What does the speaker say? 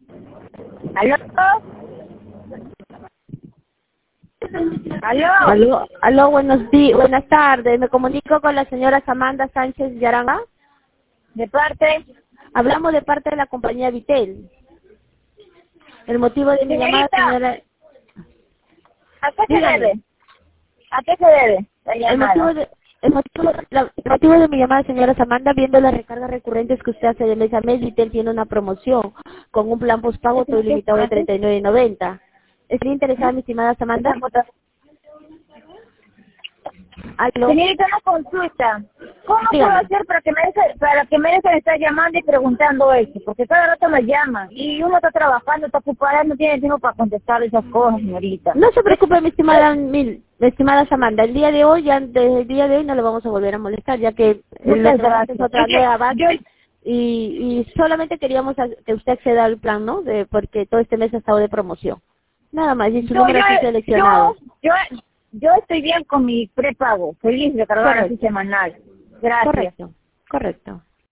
¿Aló? ¿Aló? Aló, buenas tardes. Me comunico con la señora Samantha Sánchez Yaranga. ¿De parte? Hablamos de parte de la compañía Vitel. El motivo de mi llamada, Señorita, señora... ¿a qué se Dígame. debe? ¿A qué se debe la El motivo llamada? el motivo de mi llamada, señora Samantha, viendo las recargas recurrentes que usted hace de mes a mes, Vitel tiene una promoción con un plan postpago todo ilimitado de $39.90. ¿Estaría interesada, mi estimada Samantha? Aló. Señorita, una consulta. ¿Cómo puedo Dígame. hacer para que me dejen de estar llamando y preguntando eso? Porque cada rato me llaman y uno está trabajando, está ocupada, no tiene tiempo para contestar esas cosas, señorita. No se preocupe, mi estimada Samantha. El día de hoy, desde el día de hoy no le vamos a volver a molestar, ya que Muchas es gracias. otra Es que nueva yo, base y solamente queríamos que usted acceda al plan, ¿no? Porque todo este mes ha estado de promoción. Nada más, y su yo, número aquí seleccionado. yo, yo estoy bien con mi prepago. Feliz de cargar así Correcto, semanal. Gracias. correcto, correcto.